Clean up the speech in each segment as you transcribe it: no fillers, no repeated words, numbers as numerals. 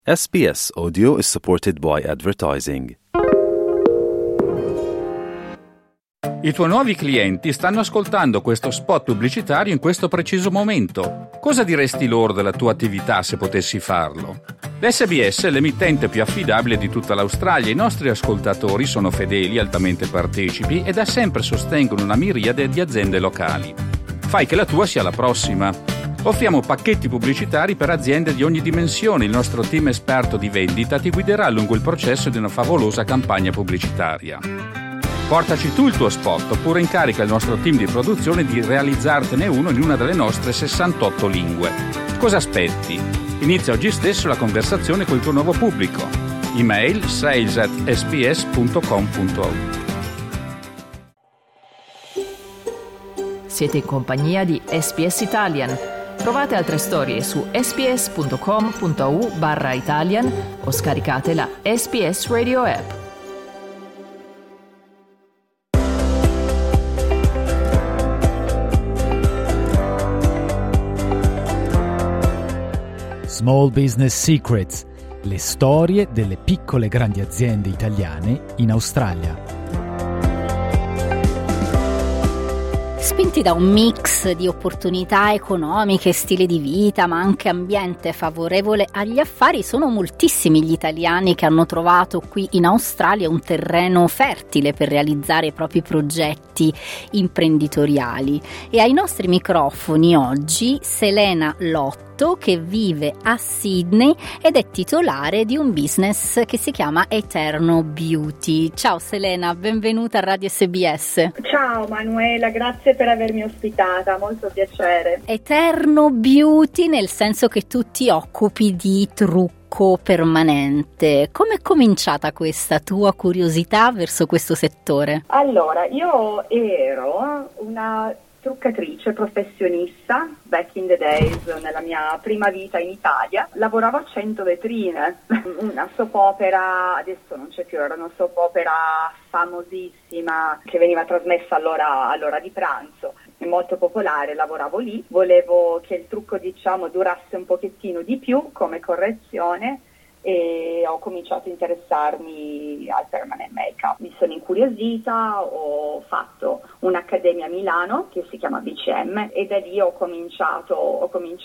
SBS Audio is supported by advertising. I tuoi nuovi clienti stanno ascoltando questo spot pubblicitario in questo preciso momento. Cosa diresti loro della tua attività se potessi farlo? L'SBS è l'emittente più affidabile di tutta l'Australia. I nostri ascoltatori sono fedeli, altamente partecipi e da sempre sostengono una miriade di aziende locali. Fai che la tua sia la prossima. Offriamo pacchetti pubblicitari per aziende di ogni dimensione. Il nostro team esperto di vendita ti guiderà lungo il processo di una favolosa campagna pubblicitaria. Portaci tu il tuo spot oppure incarica il nostro team di produzione di realizzartene uno in una delle nostre 68 lingue. Cosa aspetti? Inizia oggi stesso la conversazione col tuo nuovo pubblico. Email sales@sbs.com.au. Siete in compagnia di SBS Italian. Trovate altre storie su sbs.com.au/Italian o scaricate la SBS Radio app. Small Business Secrets, le storie delle piccole e grandi aziende italiane in Australia. Spinti da un mix di opportunità economiche, stile di vita, ma anche ambiente favorevole agli affari, sono moltissimi gli italiani che hanno trovato qui in Australia un terreno fertile per realizzare i propri progetti imprenditoriali. E ai nostri microfoni oggi Selena Lotto, che vive a Sydney ed è titolare di un business che si chiama Eterno Beauty. Ciao Selena, benvenuta a Radio SBS. Ciao Manuela, grazie per avermi ospitata, molto piacere. Eterno Beauty nel senso che tu ti occupi di trucco permanente. Come è cominciata questa tua curiosità verso questo settore? Allora, io ero una truccatrice professionista back in the days, nella mia prima vita in Italia. Lavoravo a 100 vetrine, una soap opera, adesso non c'è più, era una soap opera famosissima che veniva trasmessa all'ora di pranzo, è molto popolare, lavoravo lì, volevo che il trucco durasse un pochettino di più come correzione e ho cominciato a interessarmi al permanent make-up. Mi sono incuriosita, ho fatto un'accademia a Milano che si chiama BCM e da lì ho cominciato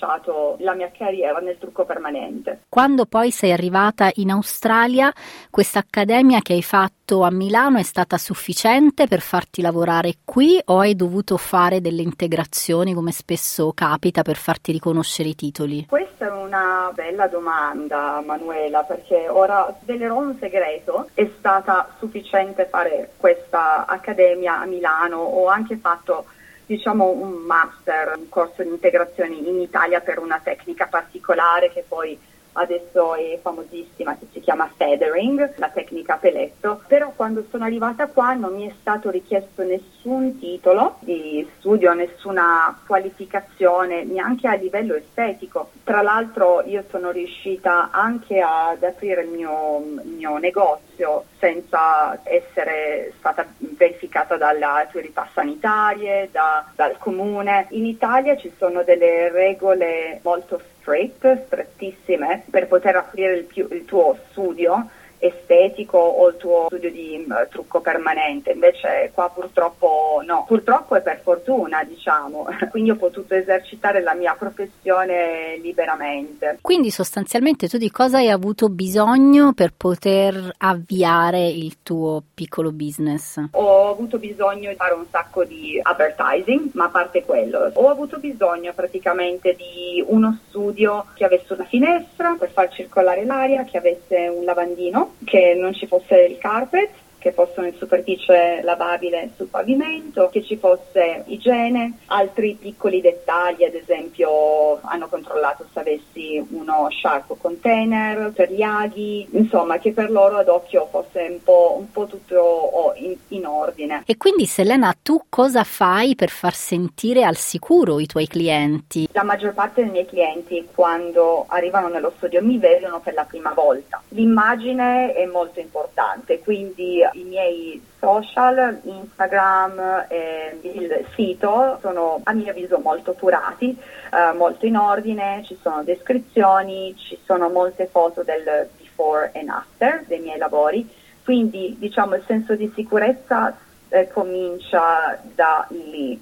la mia carriera nel trucco permanente. Quando poi sei arrivata in Australia, questa accademia che hai fatto a Milano è stata sufficiente per farti lavorare qui o hai dovuto fare delle integrazioni come spesso capita per farti riconoscere i titoli? Questa è una bella domanda, Manuela, perché ora svelerò un segreto. È stata sufficiente fare questa accademia a Milano. Ho anche fatto un master, un corso di integrazione in Italia per una tecnica particolare che poi adesso è famosissima, che si chiama feathering, la tecnica a peletto. Però quando sono arrivata qua non mi è stato richiesto nessun titolo di studio, nessuna qualificazione, neanche a livello estetico. Tra l'altro io sono riuscita anche ad aprire il mio negozio senza essere stata verificata dalle autorità sanitarie, dal comune. In Italia ci sono delle regole molto strettissime per poter aprire il tuo studio estetico o il tuo studio di trucco permanente. Invece qua purtroppo no, purtroppo è per fortuna quindi ho potuto esercitare la mia professione liberamente. Quindi sostanzialmente tu di cosa hai avuto bisogno per poter avviare il tuo piccolo business? Ho avuto bisogno di fare un sacco di advertising, ma a parte quello ho avuto bisogno praticamente di uno studio che avesse una finestra per far circolare l'aria, che avesse un lavandino, che non ci fosse il carpet, che fosse una superficie lavabile sul pavimento, che ci fosse igiene, altri piccoli dettagli, ad esempio hanno controllato se avessi uno sciarpo container per gli aghi, insomma che per loro ad occhio fosse un po' tutto in ordine. E quindi Selena, tu cosa fai per far sentire al sicuro i tuoi clienti? La maggior parte dei miei clienti quando arrivano nello studio mi vedono per la prima volta. L'immagine è molto importante, quindi i miei social, Instagram e il sito sono a mio avviso molto curati, molto in ordine, ci sono descrizioni, ci sono molte foto del before and after dei miei lavori, quindi diciamo il senso di sicurezza comincia da lì,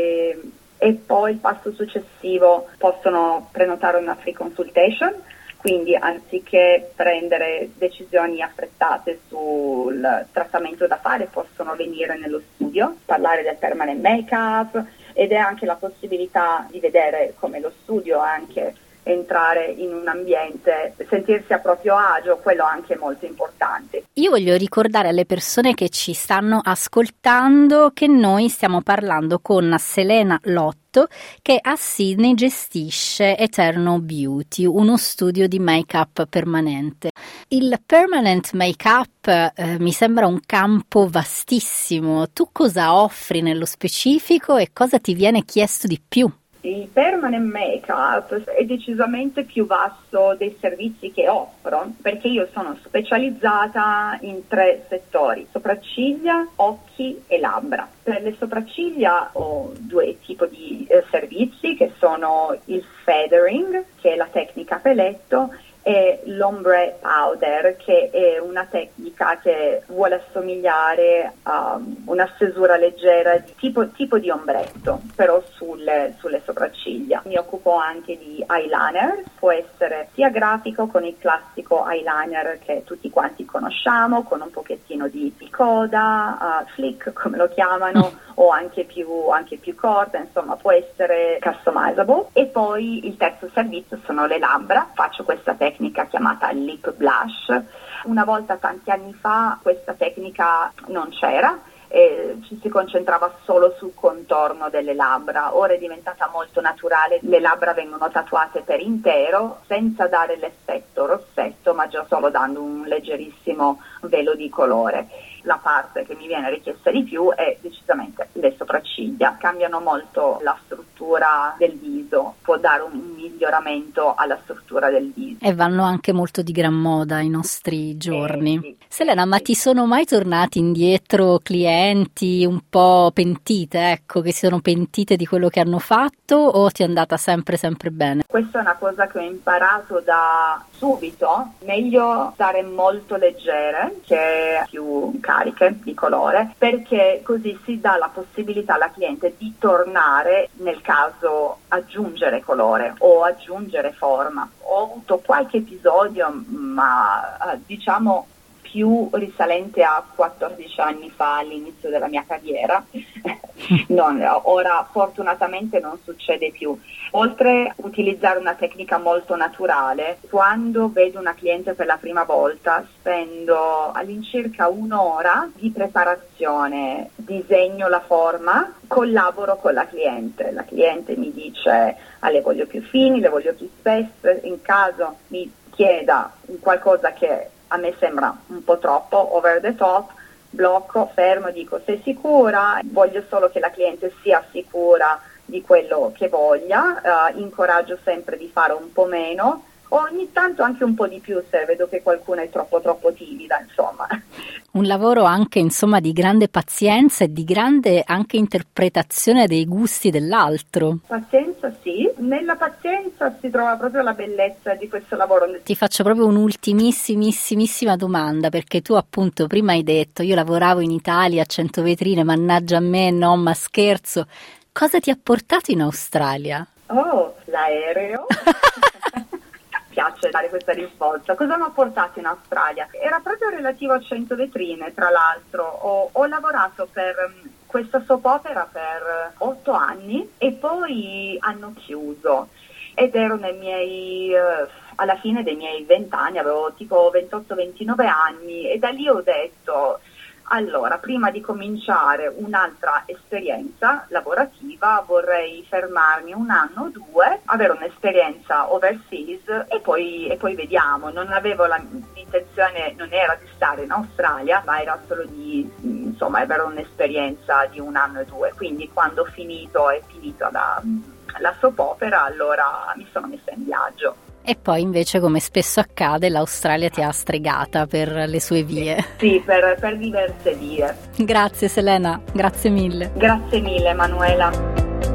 e poi il passo successivo possono prenotare una free consultation, quindi anziché prendere decisioni affrettate sul trattamento da fare possono venire nello studio, parlare del permanent make-up, ed è anche la possibilità di vedere come lo studio, anche entrare in un ambiente, sentirsi a proprio agio, quello anche è molto importante. Io voglio ricordare alle persone che ci stanno ascoltando che noi stiamo parlando con Selena Lotto, che a Sydney gestisce Eternal Beauty, uno studio di make-up permanente. Il permanent make-up mi sembra un campo vastissimo. Tu cosa offri nello specifico e cosa ti viene chiesto di più? Il permanent make-up è decisamente più vasto dei servizi che offro, perché io sono specializzata in 3 settori: sopracciglia, occhi e labbra. Per le sopracciglia ho 2 tipi di servizi, che sono il feathering, che è la tecnica a peletto, e l'ombre powder, che è una tecnica che vuole assomigliare a una stesura leggera di tipo di ombretto, però sulle sopracciglia. Mi occupo anche di eyeliner, può essere sia grafico con il classico eyeliner che tutti quanti conosciamo, con un pochettino di coda, flick come lo chiamano, o anche più corta, insomma può essere customizable. E poi il terzo servizio sono le labbra, faccio questa tecnica chiamata lip blush. Una volta, tanti anni fa, questa tecnica non c'era e ci si concentrava solo sul contorno delle labbra. Ora è diventata molto naturale, le labbra vengono tatuate per intero senza dare l'effetto rossetto, ma già solo dando un leggerissimo velo di colore. La parte che mi viene richiesta di più è decisamente le sopracciglia. Cambiano molto la struttura del viso, può dare un miglioramento alla struttura del viso. E vanno anche molto di gran moda i nostri giorni. Sì. Selena, ma ti sono mai tornati indietro clienti un po' pentite, ecco, che si sono pentite di quello che hanno fatto, o ti è andata sempre bene? Questa è una cosa che ho imparato da subito: meglio stare molto leggere che più cariche di colore, perché così si dà la possibilità alla cliente di tornare nel caso aggiungere colore o aggiungere forma. Ho avuto qualche episodio, ma diciamo più risalente a 14 anni fa, all'inizio della mia carriera. Ora fortunatamente non succede più. Oltre a utilizzare una tecnica molto naturale, quando vedo una cliente per la prima volta spendo all'incirca 1 ora di preparazione, disegno la forma, collaboro con la cliente mi dice le voglio più fini, le voglio più spesse, in caso mi chieda qualcosa che a me sembra un po' troppo, over the top, blocco, fermo, dico: sei sicura? Voglio solo che la cliente sia sicura di quello che voglia, incoraggio sempre di fare un po' meno, ogni tanto anche un po' di più se vedo che qualcuno è troppo timida, insomma. Un lavoro anche, insomma, di grande pazienza e di grande anche interpretazione dei gusti dell'altro. Pazienza, sì. Nella pazienza si trova proprio la bellezza di questo lavoro. Ti faccio proprio un'ultimissimissima domanda, perché tu appunto prima hai detto: io lavoravo in Italia a 100 vetrine, mannaggia a me, no, ma scherzo. Cosa ti ha portato in Australia? Oh, l'aereo. Piace dare questa risposta. Cosa mi ha portato in Australia? Era proprio relativo a 100 vetrine, tra l'altro. Ho lavorato per questa soap opera per 8 anni e poi hanno chiuso. Ed ero alla fine dei miei 20 anni, avevo tipo 28-29 anni, e da lì ho detto: allora, prima di cominciare un'altra esperienza lavorativa vorrei fermarmi 1 anno o 2, avere un'esperienza overseas e poi vediamo. Non avevo l'intenzione, non era di stare in Australia, ma era solo di avere un'esperienza di 1 anno e 2. Quindi quando è finita la soap opera, allora mi sono messa in viaggio. E poi invece, come spesso accade, l'Australia ti ha stregata per le sue vie. Sì, per diverse vie. Grazie Selena, grazie mille. Grazie mille Manuela.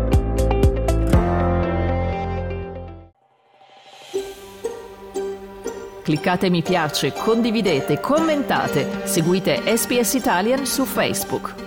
Cliccate mi piace, condividete, commentate, seguite SPS Italian su Facebook.